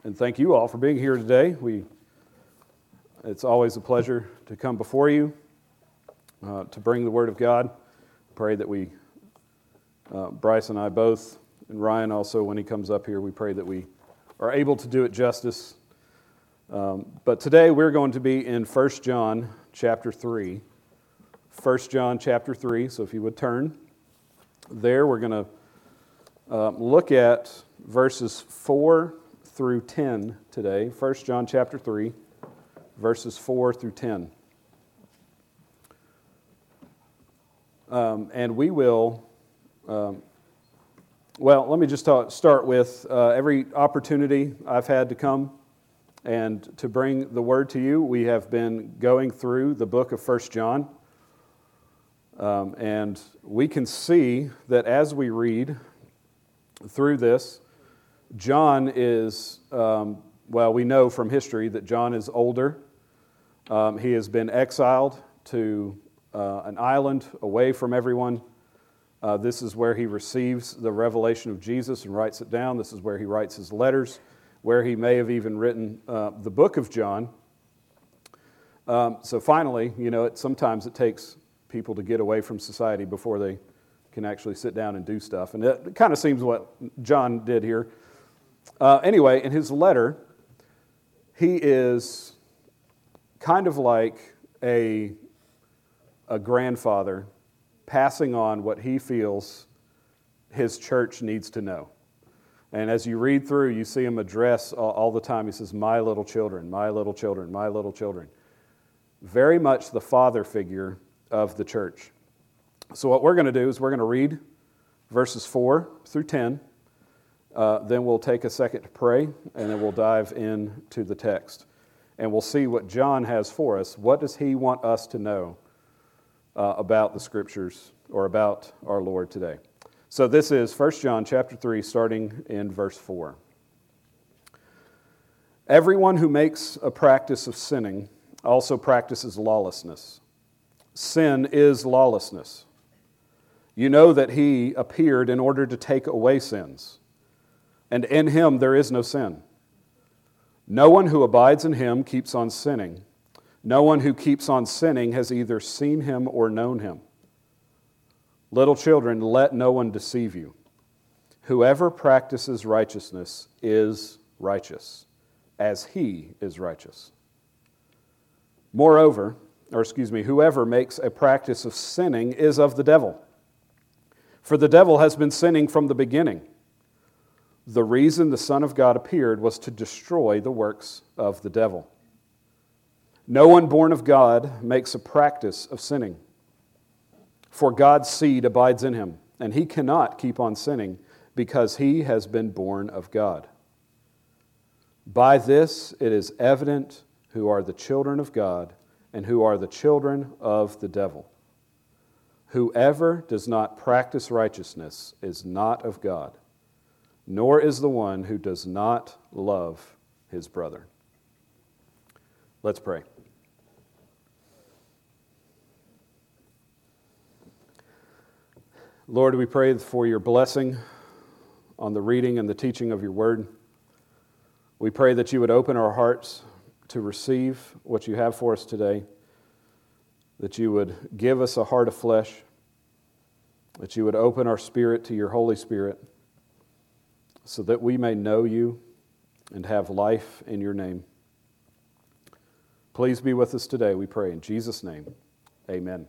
And thank you all for being here today. It's always a pleasure to come before you, to bring the Word of God. Pray that Bryce and I both, and Ryan also when he comes up here, we pray that we are able to do it justice. But today we're going to be in 1 John chapter 3. 1 John chapter 3, so if you would turn there, we're going to look at verses 4 through 10 today. 1 John chapter 3, verses 4 through 10. And we will, let me just start with every opportunity I've had to come and to bring the Word to you. We have been going through the book of 1 John. And we can see that as we read through this, John is, we know from history that John is older. He has been exiled to an island away from everyone. This is where he receives the revelation of Jesus and writes it down. This is where he writes his letters, where he may have even written the book of John. So finally, sometimes it takes people to get away from society before they can actually sit down and do stuff. And it kind of seems what John did here. Anyway, in his letter, he is kind of like a grandfather passing on what he feels his church needs to know. And as you read through, you see him address all the time. He says, "My little children, my little children, my little children." Very much the father figure of the church. So what we're going to do is we're going to read verses 4 through 10. Then we'll take a second to pray, and then we'll dive into the text. And we'll see what John has for us. What does he want us to know about the Scriptures or about our Lord today? So this is 1 John chapter 3, starting in verse 4. "Everyone who makes a practice of sinning also practices lawlessness. Sin is lawlessness. You know that he appeared in order to take away sins, and in him there is no sin. No one who abides in him keeps on sinning. No one who keeps on sinning has either seen him or known him. Little children, let no one deceive you. Whoever practices righteousness is righteous, as he is righteous. Whoever makes a practice of sinning is of the devil. For the devil has been sinning from the beginning. The reason the Son of God appeared was to destroy the works of the devil. No one born of God makes a practice of sinning, for God's seed abides in him, and he cannot keep on sinning because he has been born of God. By this it is evident who are the children of God and who are the children of the devil. Whoever does not practice righteousness is not of God, nor is the one who does not love his brother." Let's pray. Lord, we pray for your blessing on the reading and the teaching of your word. We pray that you would open our hearts to receive what you have for us today, that you would give us a heart of flesh, that you would open our spirit to your Holy Spirit, so that we may know you and have life in your name. Please be with us today, we pray in Jesus' name. Amen.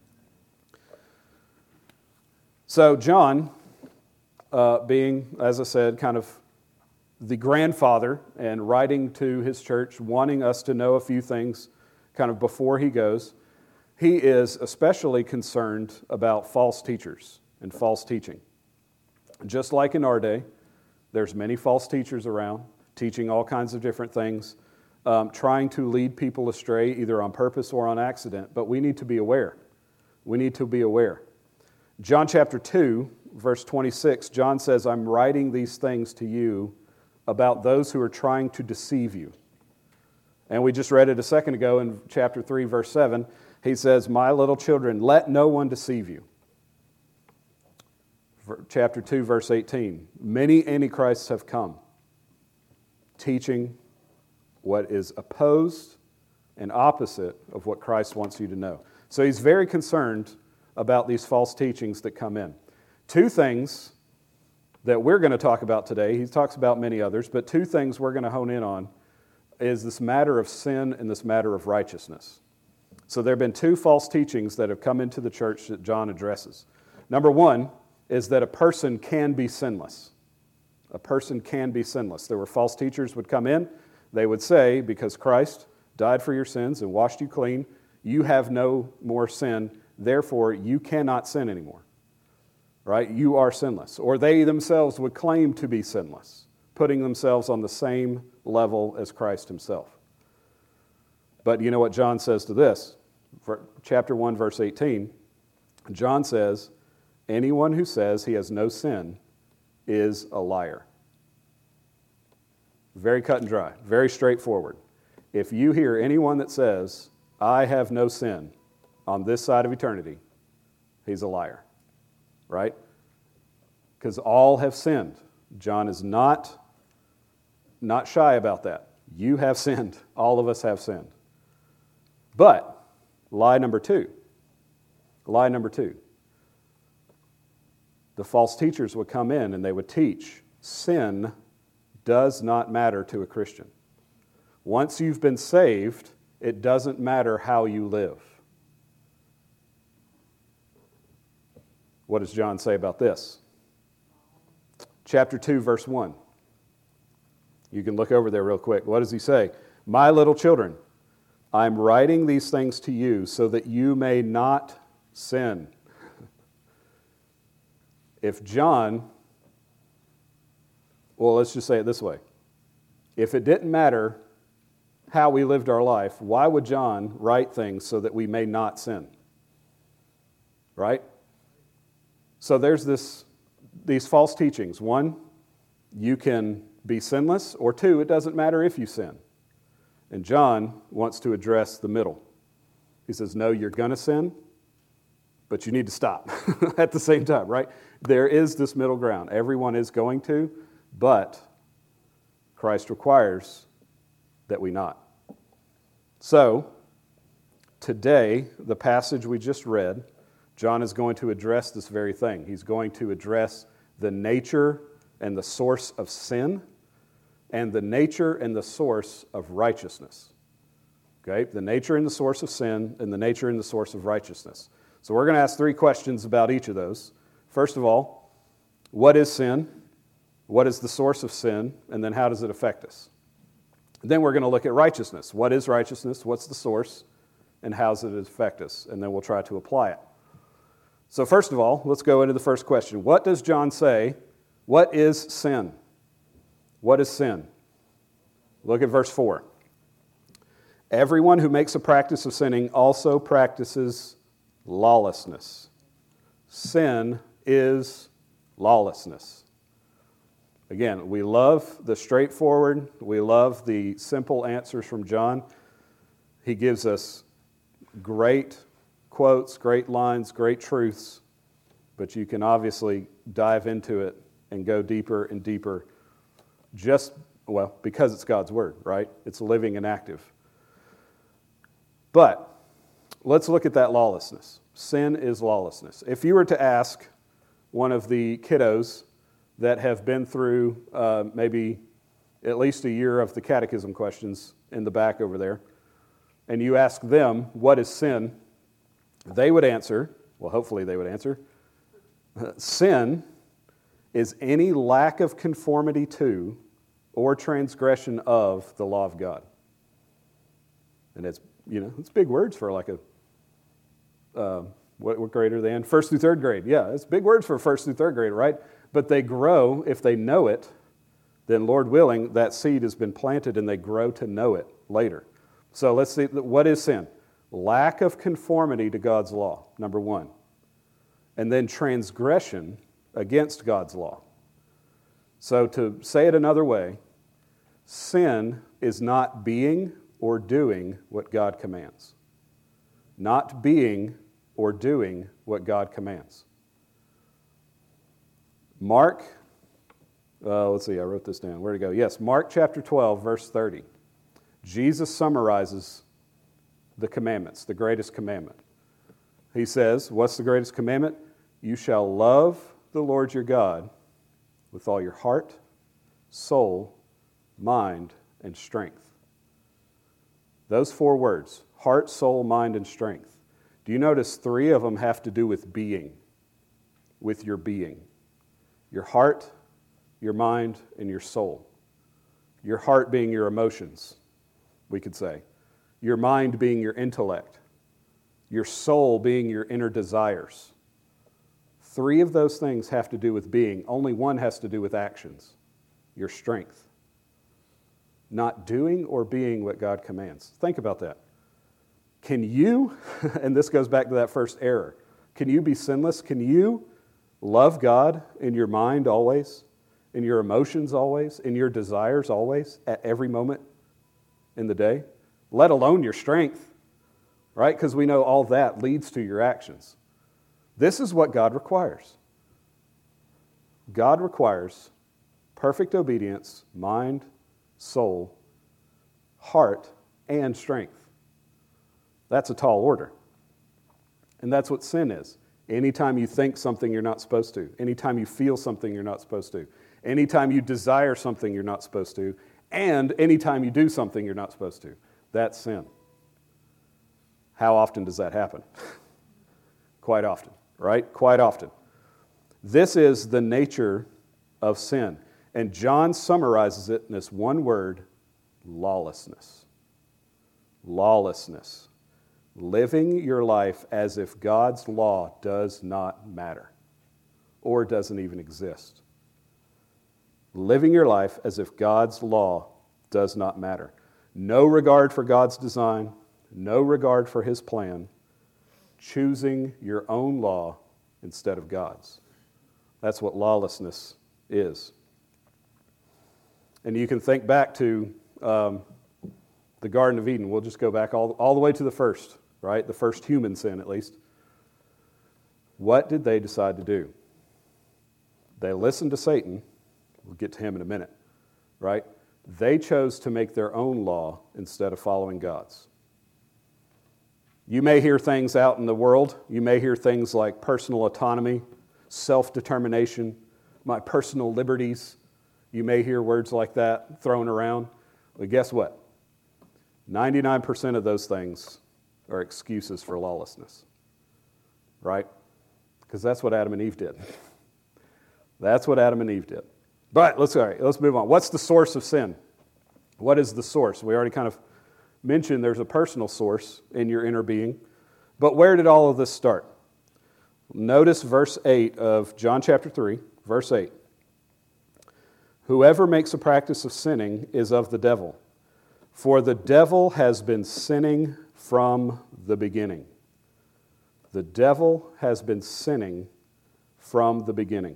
So John, being, as I said, kind of the grandfather and writing to his church, wanting us to know a few things kind of before he goes, he is especially concerned about false teachers and false teaching. Just like in our day, there's many false teachers around, teaching all kinds of different things, trying to lead people astray, either on purpose or on accident, but we need to be aware. We need to be aware. John chapter 2, verse 26, John says, "I'm writing these things to you about those who are trying to deceive you." And we just read it a second ago in chapter 3, verse 7. He says, "My little children, let no one deceive you." Chapter 2, verse 18, "Many antichrists have come, teaching what is opposed and opposite of what Christ wants you to know. So he's very concerned about these false teachings that come in. Two things that we're going to talk about today, he talks about many others, but two things we're going to hone in on is this matter of sin and this matter of righteousness. So there have been two false teachings that have come into the church that John addresses. Number one is that a person can be sinless. A person can be sinless. There were false teachers would come in. They would say, because Christ died for your sins and washed you clean, you have no more sin, therefore you cannot sin anymore. Right? You are sinless. Or they themselves would claim to be sinless, putting themselves on the same level as Christ himself. But you know what John says to this? Chapter 1, verse 18, John says, anyone who says he has no sin is a liar. Very cut and dry, very straightforward. If you hear anyone that says, I have no sin on this side of eternity, he's a liar, right? Because all have sinned. John is not shy about that. You have sinned. All of us have sinned. But lie number two. The false teachers would come in and they would teach sin does not matter to a Christian. Once you've been saved, it doesn't matter how you live. What does John say about this? Chapter 2, verse 1. You can look over there real quick. What does he say? My little children, I'm writing these things to you so that you may not sin. If John, well, let's just say it this way. If it didn't matter how we lived our life, why would John write things so that we may not sin? Right? So there's these false teachings. One, you can be sinless, or two, it doesn't matter if you sin. And John wants to address the middle. He says, no, you're going to sin, but you need to stop at the same time, right? There is this middle ground. Everyone is going to, but Christ requires that we not. So, today, the passage we just read, John is going to address this very thing. He's going to address the nature and the source of sin and the nature and the source of righteousness. Okay? The nature and the source of sin and the nature and the source of righteousness. So we're going to ask three questions about each of those. First of all, what is sin? What is the source of sin? And then how does it affect us? Then we're going to look at righteousness. What is righteousness? What's the source? And how does it affect us? And then we'll try to apply it. So first of all, let's go into the first question. What does John say? What is sin? What is sin? Look at verse 4. Everyone who makes a practice of sinning also practices lawlessness. Sin is lawlessness. Again, we love the straightforward, we love the simple answers from John. He gives us great quotes, great lines, great truths, but you can obviously dive into it and go deeper and deeper because it's God's Word, right? It's living and active. But let's look at that lawlessness. Sin is lawlessness. If you were to ask one of the kiddos that have been through maybe at least a year of the catechism questions in the back over there, and you ask them, what is sin? They would answer, well, hopefully they would answer, sin is any lack of conformity to or transgression of the law of God. And it's big words for like what grade are they in? First through third grade. Yeah, it's big words for first through third grade, right? But they grow, if they know it, then Lord willing, that seed has been planted and they grow to know it later. So let's see, what is sin? Lack of conformity to God's law, number one. And then transgression against God's law. So to say it another way, sin is not being or doing what God commands. Not being or doing what God commands. Mark Let's see, I wrote this down. Where'd it go? Yes, Mark chapter 12, verse 30. Jesus summarizes the commandments, the greatest commandment. He says, what's the greatest commandment? You shall love the Lord your God with all your heart, soul, mind, and strength. Those 4 words, heart, soul, mind, and strength. Do you notice 3 of them have to do with being, with your being? Your heart, your mind, and your soul. Your heart being your emotions, we could say. Your mind being your intellect. Your soul being your inner desires. 3 of those things have to do with being. Only one has to do with actions. Your strength. Not doing or being what God commands. Think about that. Can you, and this goes back to that first error, can you be sinless? Can you love God in your mind always, in your emotions always, in your desires always, at every moment in the day? Let alone your strength, right? Because we know all that leads to your actions. This is what God requires. God requires perfect obedience, mind, soul, heart, and strength. That's a tall order. And that's what sin is. Anytime you think something you're not supposed to, anytime you feel something you're not supposed to, anytime you desire something you're not supposed to, and anytime you do something you're not supposed to, that's sin. How often does that happen? Quite often, right? Quite often. This is the nature of sin. And John summarizes it in this one word, lawlessness. Lawlessness. Living your life as if God's law does not matter or doesn't even exist. Living your life as if God's law does not matter. No regard for God's design, no regard for His plan, choosing your own law instead of God's. That's what lawlessness is. And you can think back to the Garden of Eden. We'll just go back all the way to the first, right? The first human sin, at least. What did they decide to do? They listened to Satan. We'll get to him in a minute, right? They chose to make their own law instead of following God's. You may hear things out in the world. You may hear things like personal autonomy, self-determination, my personal liberties. You may hear words like that thrown around. But guess what? 99% of those things are excuses for lawlessness, right? Because that's what Adam and Eve did. That's what Adam and Eve did. But let's move on. What's the source of sin? What is the source? We already kind of mentioned there's a personal source in your inner being. But where did all of this start? Notice verse 8 of John chapter 3, verse 8. Whoever makes a practice of sinning is of the devil, for the devil has been sinning from the beginning. The devil has been sinning from the beginning.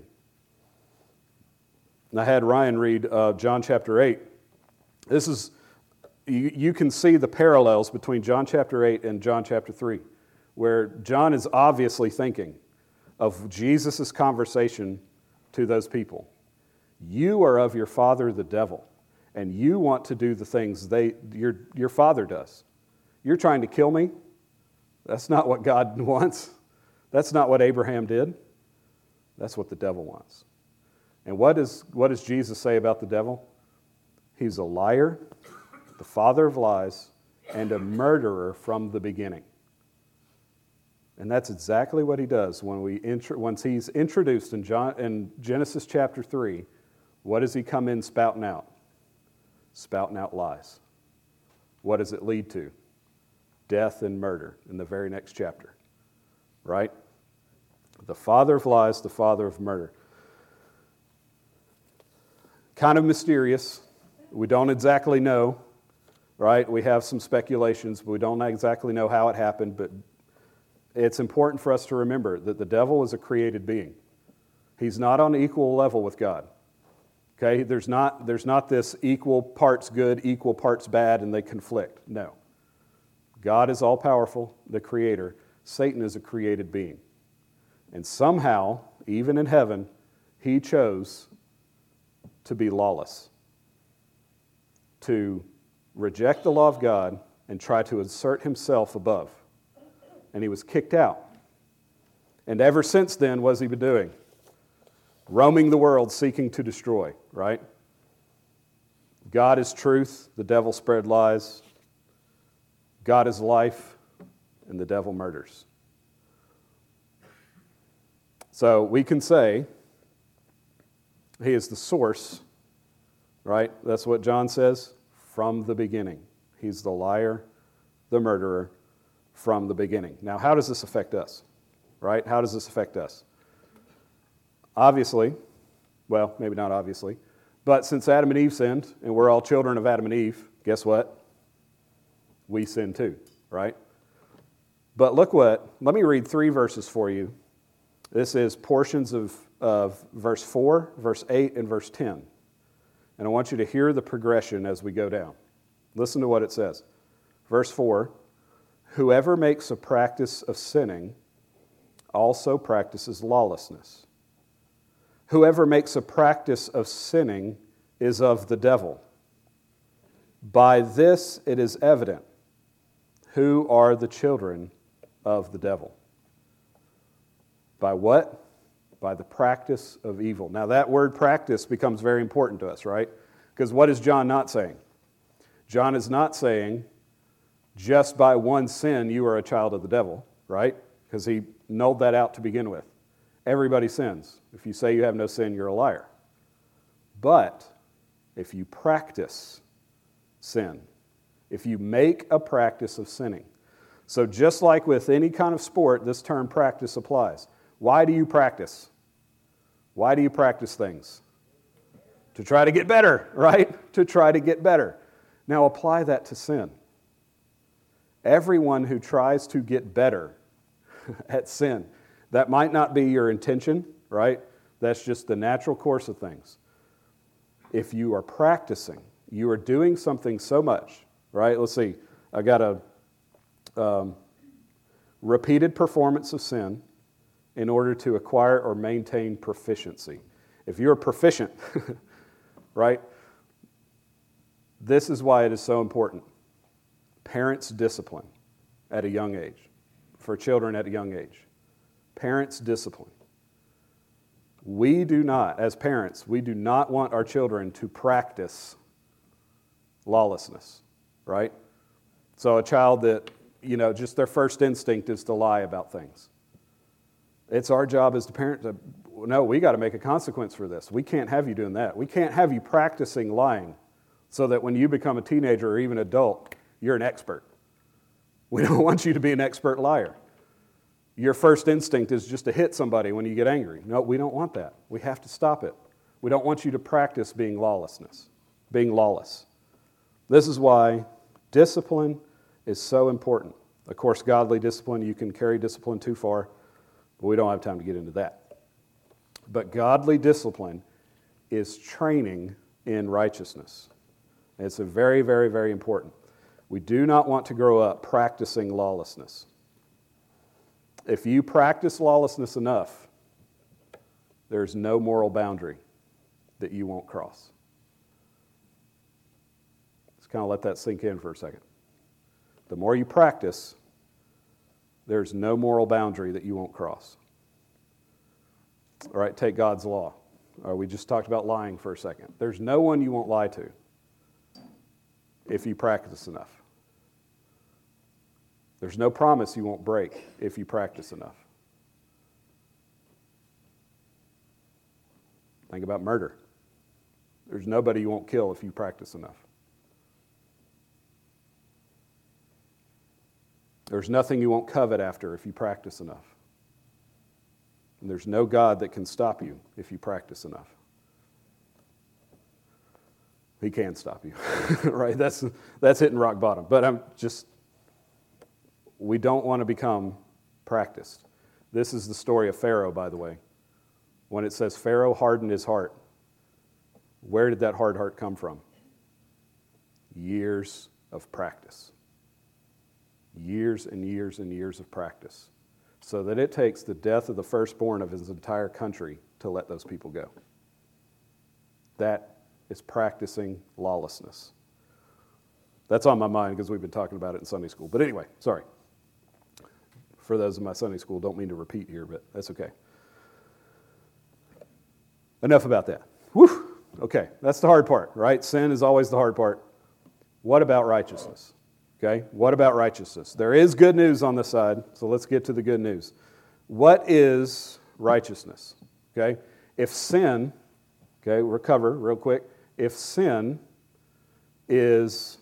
And I had Ryan read John chapter 8. This is, you can see the parallels between John chapter 8 and John chapter 3, where John is obviously thinking of Jesus' conversation to those people. You are of your father the devil, and you want to do the things your father does. You're trying to kill me? That's not what God wants. That's not what Abraham did. That's what the devil wants. And what does Jesus say about the devil? He's a liar, the father of lies, and a murderer from the beginning. And that's exactly what he does once he's introduced in Genesis chapter 3. What does he come in spouting out? Spouting out lies. What does it lead to? Death and murder in the very next chapter. Right? The father of lies, the father of murder. Kind of mysterious. We don't exactly know, right? We have some speculations, but we don't exactly know how it happened. But it's important for us to remember that the devil is a created being. He's not on equal level with God. Okay? There's not this equal parts good, equal parts bad, and they conflict. No. God is all-powerful, the creator. Satan is a created being. And somehow, even in heaven, he chose to be lawless, to reject the law of God and try to assert himself above. And he was kicked out. And ever since then, what has he been doing? Roaming the world seeking to destroy, right? God is truth, the devil spread lies. God is life, and the devil murders. So we can say he is the source, right? That's what John says, from the beginning. He's the liar, the murderer, from the beginning. Now, how does this affect us, right? How does this affect us? Obviously, well, maybe not obviously, but since Adam and Eve sinned, and we're all children of Adam and Eve, guess what? We sin too, right? But look let me read 3 verses for you. This is portions of verse 4, verse 8, and verse 10. And I want you to hear the progression as we go down. Listen to what it says. Verse 4, whoever makes a practice of sinning also practices lawlessness. Whoever makes a practice of sinning is of the devil. By this it is evident who are the children of the devil. By what? By the practice of evil. Now that word practice becomes very important to us, right? Because what is John not saying? John is not saying just by one sin you are a child of the devil, right? Because he nulled that out to begin with. Everybody sins. If you say you have no sin, you're a liar. But if you practice sin, if you make a practice of sinning, so just like with any kind of sport, this term practice applies. Why do you practice? Why do you practice things? To try to get better, right? To try to get better. Now apply that to sin. Everyone who tries to get better at sin, that might not be your intention, right? That's just the natural course of things. If you are practicing, you are doing something so much, right? Let's see, I got a repeated performance of sin in order to acquire or maintain proficiency. If you're proficient, right? This is why it is so important. Parents' discipline at a young age, for children at a young age. Parents' discipline. We do not, as parents, we do not want our children to practice lawlessness, right? So a child that, just their first instinct is to lie about things. It's our job as the parent to, no, we got to make a consequence for this. We can't have you doing that. We can't have you practicing lying so that when you become a teenager or even adult, you're an expert. We don't want you to be an expert liar. Your first instinct is just to hit somebody when you get angry. No, we don't want that. We have to stop it. We don't want you to practice being lawless. This is why discipline is so important. Of course, godly discipline, you can carry discipline too far, but we don't have time to get into that. But godly discipline is training in righteousness. It's a very, very, very important. We do not want to grow up practicing lawlessness. If you practice lawlessness enough, there's no moral boundary that you won't cross. Let's kind of let that sink in for a second. The more you practice, there's no moral boundary that you won't cross. All right, take God's law. We just talked about lying for a second. There's no one you won't lie to if you practice enough. There's no promise you won't break if you practice enough. Think about murder. There's nobody you won't kill if you practice enough. There's nothing you won't covet after if you practice enough. And there's no God that can stop you if you practice enough. He can stop you, right? That's hitting rock bottom. But we don't want to become practiced. This is the story of Pharaoh, by the way. When it says Pharaoh hardened his heart, where did that hard heart come from? Years of practice. Years and years and years of practice. So that it takes the death of the firstborn of his entire country to let those people go. That is practicing lawlessness. That's on my mind because we've been talking about it in Sunday school. But anyway, sorry. For those in my Sunday school, don't mean to repeat here, but that's okay. Enough about that. Whew. Okay, that's the hard part, right? Sin is always the hard part. What about righteousness? Okay, what about righteousness? There is good news on this side, so let's get to the good news. What is righteousness? Okay, if sin, okay, recover real quick. If sin is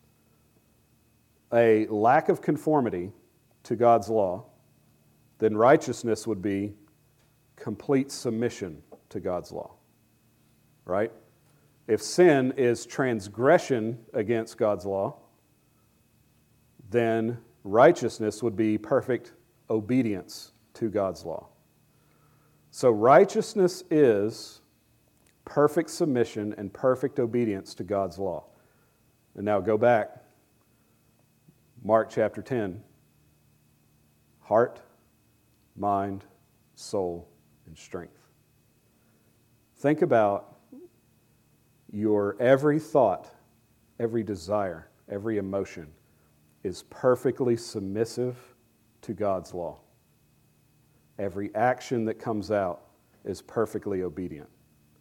a lack of conformity to God's law, then righteousness would be complete submission to God's law, right? If sin is transgression against God's law, then righteousness would be perfect obedience to God's law. So righteousness is perfect submission and perfect obedience to God's law. And now go back, Mark chapter 10. Heart, mind, soul, and strength. Think about your every thought, every desire, every emotion is perfectly submissive to God's law. Every action that comes out is perfectly obedient.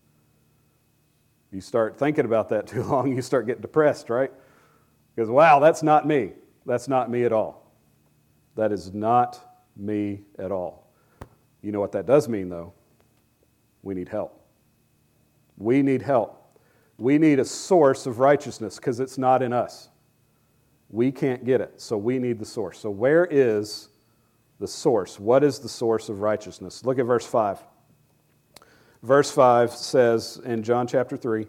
You start thinking about that too long, you start getting depressed, right? Because, wow, that's not me. That's not me at all. That is not me at all. You know what that does mean, though? We need help. We need help. We need a source of righteousness because it's not in us. We can't get it, so we need the source. So where is the source? What is the source of righteousness? Look at verse 5. Verse 5 says in 1 John chapter 3,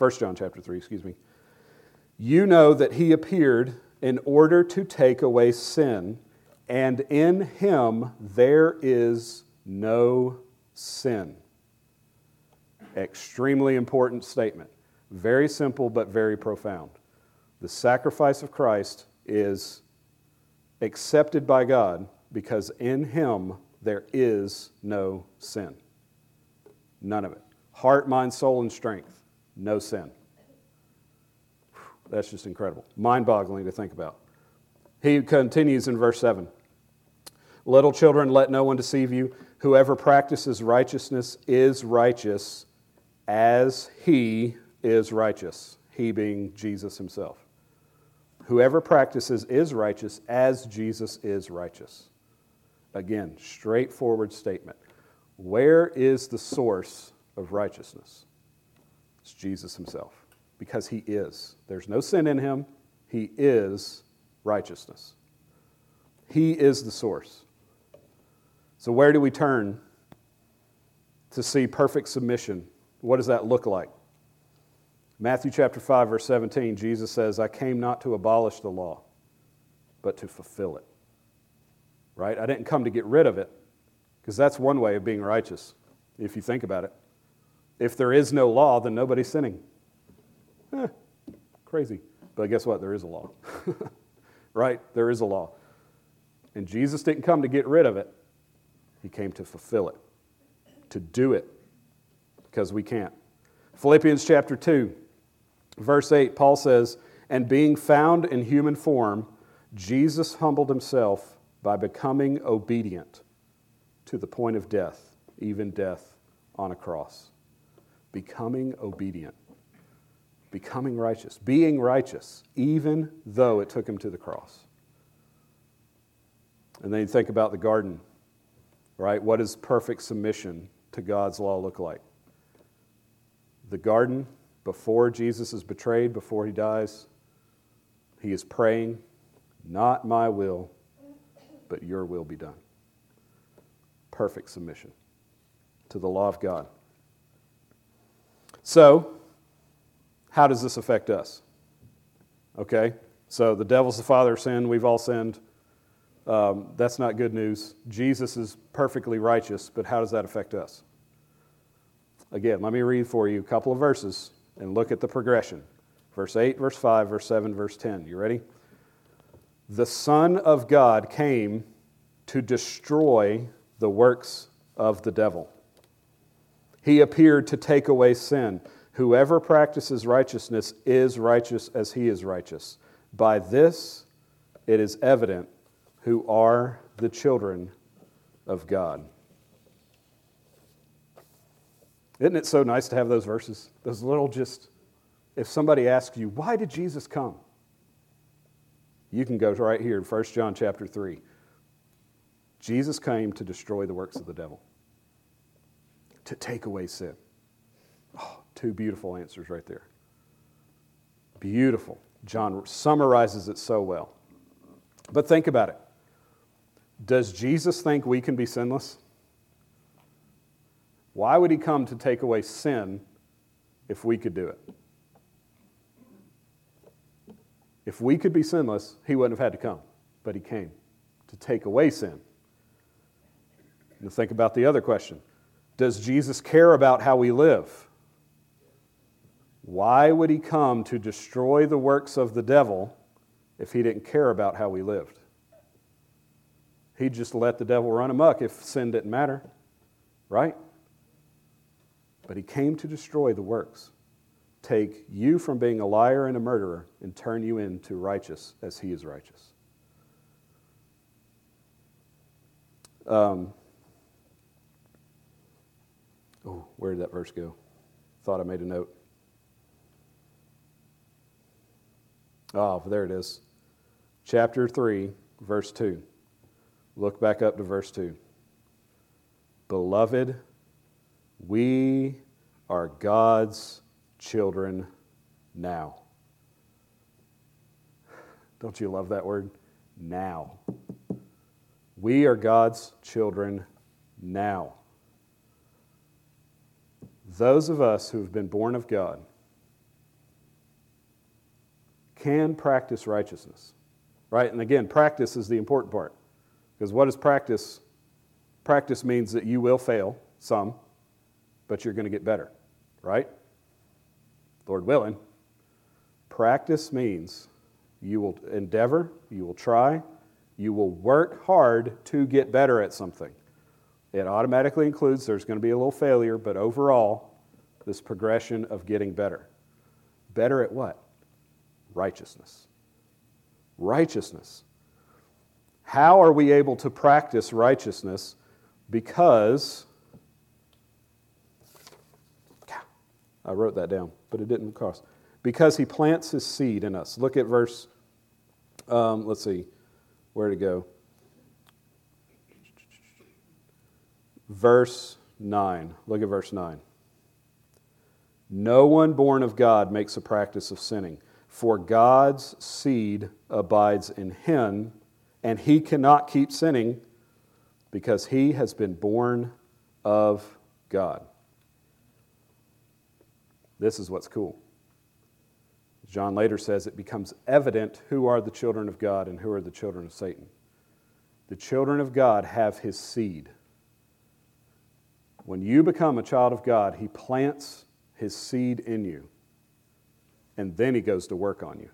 you know that he appeared in order to take away sin, and in him there is no sin. Extremely important statement. Very simple but very profound. The sacrifice of Christ is accepted by God because in him there is no sin. None of it. Heart, mind, soul, and strength. No sin. That's just incredible. Mind-boggling to think about. He continues in verse 7. Little children, let no one deceive you. Whoever practices righteousness is righteous as he is righteous. He being Jesus himself. Whoever practices is righteous as Jesus is righteous. Again, straightforward statement. Where is the source of righteousness? It's Jesus himself. Because he is. There's no sin in him. He is righteousness. He is the source. So where do we turn to see perfect submission? What does that look like? Matthew chapter 5, verse 17, Jesus says, I came not to abolish the law, but to fulfill it. Right? I didn't come to get rid of it, because that's one way of being righteous, if you think about it. If there is no law, then nobody's sinning. Crazy. But guess what? There is a law. Right? There is a law. And Jesus didn't come to get rid of it. He came to fulfill it, to do it, because we can't. Philippians chapter 2, verse 8, Paul says, and being found in human form, Jesus humbled himself by becoming obedient to the point of death, even death on a cross. Becoming obedient. Becoming righteous. Being righteous, even though it took him to the cross. And then you think about the garden, right? What does perfect submission to God's law look like? The garden, before Jesus is betrayed, before he dies, he is praying, not my will, but your will be done. Perfect submission to the law of God. So, how does this affect us? Okay, so the devil's the father of sin. We've all sinned. That's not good news. Jesus is perfectly righteous, but how does that affect us? Again, let me read for you a couple of verses and look at the progression. Verse 8, verse 5, verse 7, verse 10. You ready? The Son of God came to destroy the works of the devil. He appeared to take away sin. Whoever practices righteousness is righteous as he is righteous. By this it is evident who are the children of God. Isn't it so nice to have those verses? Those little just, if somebody asks you, why did Jesus come? You can go right here in 1 John chapter 3. Jesus came to destroy the works of the devil, to take away sin. Oh, two beautiful answers right there. Beautiful. John summarizes it so well. But think about it. Does Jesus think we can be sinless? Why would he come to take away sin if we could do it? If we could be sinless, he wouldn't have had to come. But he came to take away sin. And think about the other question. Does Jesus care about how we live? Why would he come to destroy the works of the devil if he didn't care about how we lived? He'd just let the devil run amok if sin didn't matter, right? But he came to destroy the works, take you from being a liar and a murderer and turn you into righteous as he is righteous. Where did that verse go? Thought I made a note. Oh, there it is. Chapter 3, verse 2. Look back up to verse 2. Beloved, we are God's children now. Don't you love that word? Now. We are God's children now. Those of us who have been born of God can practice righteousness, right? And again, practice is the important part. Because what is practice? Practice means that you will fail some, but you're going to get better, right? Lord willing. Practice means you will endeavor, you will try, you will work hard to get better at something. It automatically includes there's going to be a little failure, but overall, this progression of getting better. Better at what? Righteousness. Righteousness. How are we able to practice righteousness? Because, I wrote that down, but it didn't cross. Because he plants his seed in us. Look at verse, let's see, where to go? Verse 9. Look at verse 9. No one born of God makes a practice of sinning, for God's seed abides in him, and he cannot keep sinning because he has been born of God. This is what's cool. John later says it becomes evident who are the children of God and who are the children of Satan. The children of God have his seed. When you become a child of God, he plants his seed in you, and then he goes to work on you.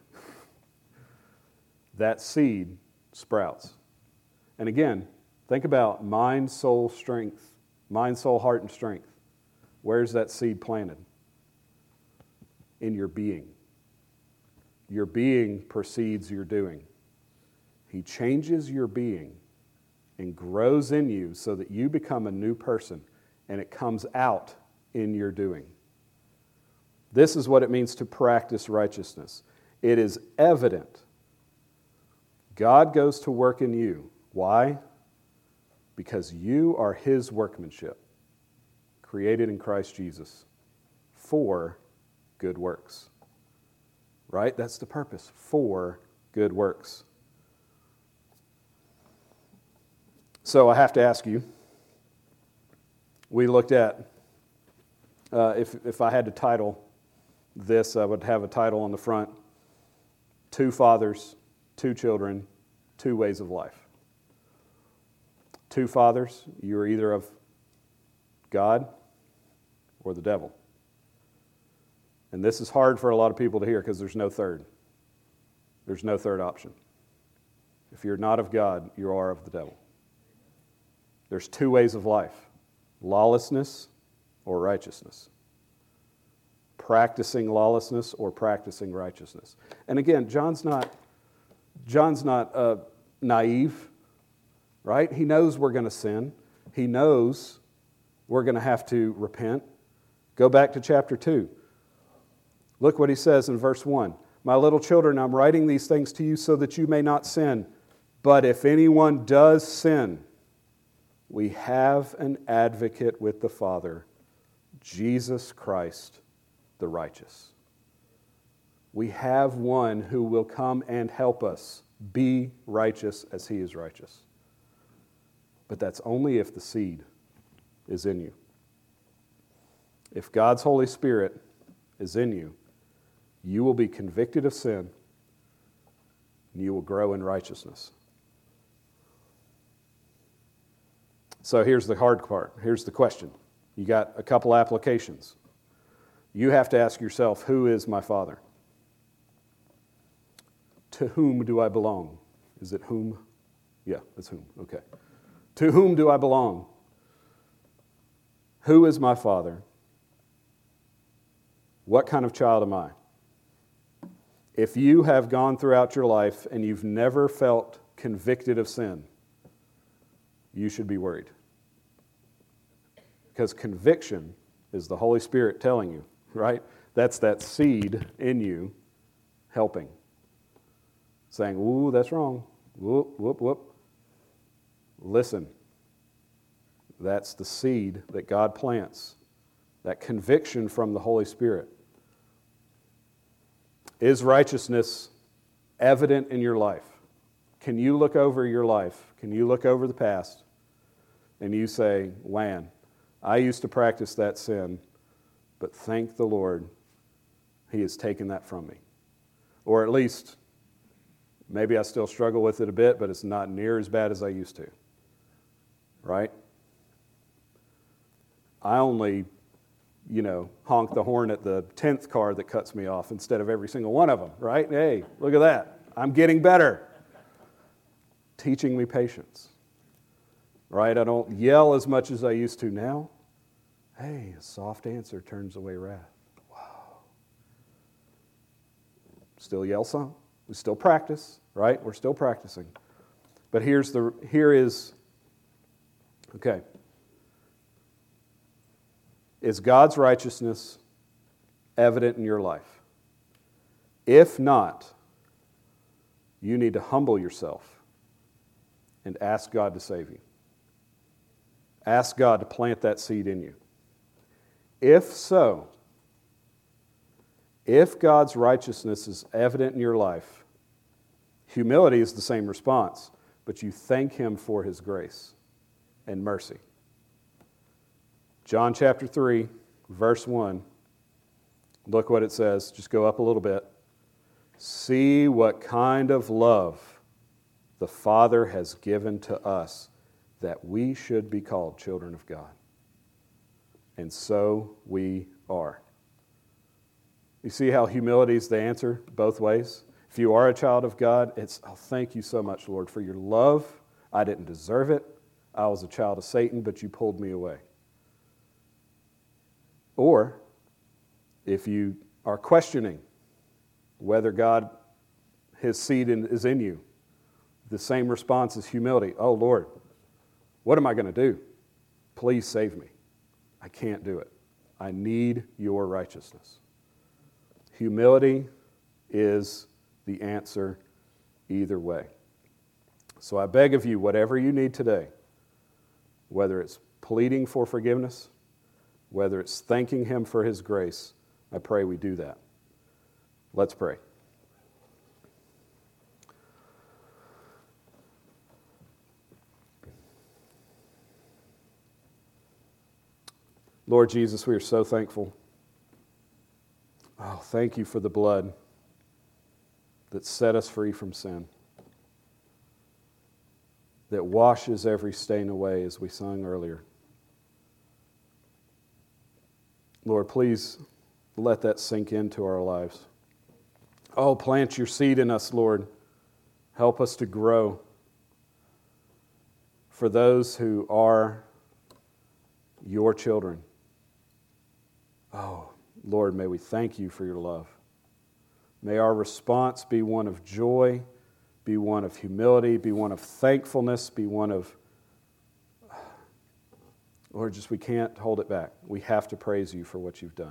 That seed sprouts. And again, think about mind, soul, strength. Mind, soul, heart, and strength. Where's that seed planted? In your being. Your being precedes your doing. He changes your being and grows in you so that you become a new person, and it comes out in your doing. This is what it means to practice righteousness. It is evident. God goes to work in you. Why? Because you are his workmanship, created in Christ Jesus for good works. Right? That's the purpose. For good works. So I have to ask you, we looked at, if I had to title this, I would have a title on the front, 2 fathers, 2 children, 2 ways of life. 2 fathers, you are either of God or the devil. And this is hard for a lot of people to hear because there's no third. There's no third option. If you're not of God, you are of the devil. There's 2 ways of life, lawlessness or righteousness. practicing lawlessness or practicing righteousness. And again, John's not naive, right? He knows we're going to sin. He knows we're going to have to repent. Go back to chapter 2. Look what he says in verse 1. My little children, I'm writing these things to you so that you may not sin. But if anyone does sin, we have an advocate with the Father, Jesus Christ, the righteous. We have one who will come and help us be righteous as he is righteous. But that's only if the seed is in you. If God's Holy Spirit is in you, you will be convicted of sin and you will grow in righteousness. So here's the hard part. Here's the question. You got a couple applications. You have to ask yourself, who is my Father? To whom do I belong? Is it whom? Yeah, it's whom. Okay. To whom do I belong? Who is my Father? What kind of child am I? If you have gone throughout your life and you've never felt convicted of sin, you should be worried. Because conviction is the Holy Spirit telling you, right? That's that seed in you helping. Saying, ooh, that's wrong. Whoop, whoop, whoop. Listen. That's the seed that God plants. That conviction from the Holy Spirit. Is righteousness evident in your life? Can you look over your life? Can you look over the past? And you say, man, I used to practice that sin, but thank the Lord, He has taken that from me. Or at least, maybe I still struggle with it a bit, but it's not near as bad as I used to. Right? I only, honk the horn at the 10th car that cuts me off instead of every single one of them. Right? Hey, look at that. I'm getting better. Teaching me patience. Right? I don't yell as much as I used to now. Hey, a soft answer turns away wrath. Wow. Still yell some. We still practice, right? We're still practicing. But here is, okay. Is God's righteousness evident in your life? If not, you need to humble yourself and ask God to save you. Ask God to plant that seed in you. If so, if God's righteousness is evident in your life, humility is the same response, but you thank Him for His grace and mercy. John chapter 3, verse 1, look what it says. Just go up a little bit. See what kind of love the Father has given to us, that we should be called children of God. And so we are. You see how humility is the answer both ways? If you are a child of God, it's, oh, thank you so much, Lord, for your love. I didn't deserve it. I was a child of Satan, but you pulled me away. Or, if you are questioning whether God, His seed is in you, the same response is humility. Oh, Lord, what am I going to do? Please save me. I can't do it. I need your righteousness. Humility is the answer either way. So I beg of you, whatever you need today, whether it's pleading for forgiveness, whether it's thanking Him for His grace, I pray we do that. Let's pray. Lord Jesus, we are so thankful. Oh, thank you for the blood that set us free from sin, that washes every stain away, as we sung earlier. Lord, please let that sink into our lives. Oh, plant your seed in us, Lord. Help us to grow. For those who are your children, oh, Lord, may we thank you for your love. May our response be one of joy, be one of humility, be one of thankfulness, be one of, Lord, just we can't hold it back. We have to praise you for what you've done.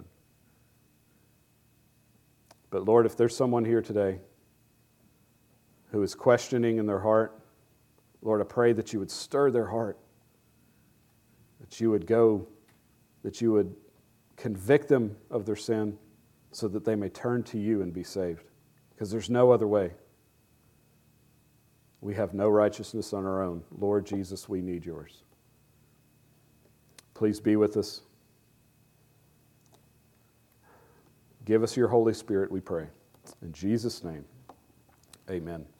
But Lord, if there's someone here today who is questioning in their heart, Lord, I pray that you would stir their heart, that you would convict them of their sin so that they may turn to you and be saved. Because there's no other way. We have no righteousness on our own. Lord Jesus, we need yours. Please be with us. Give us your Holy Spirit, we pray. In Jesus' name, amen.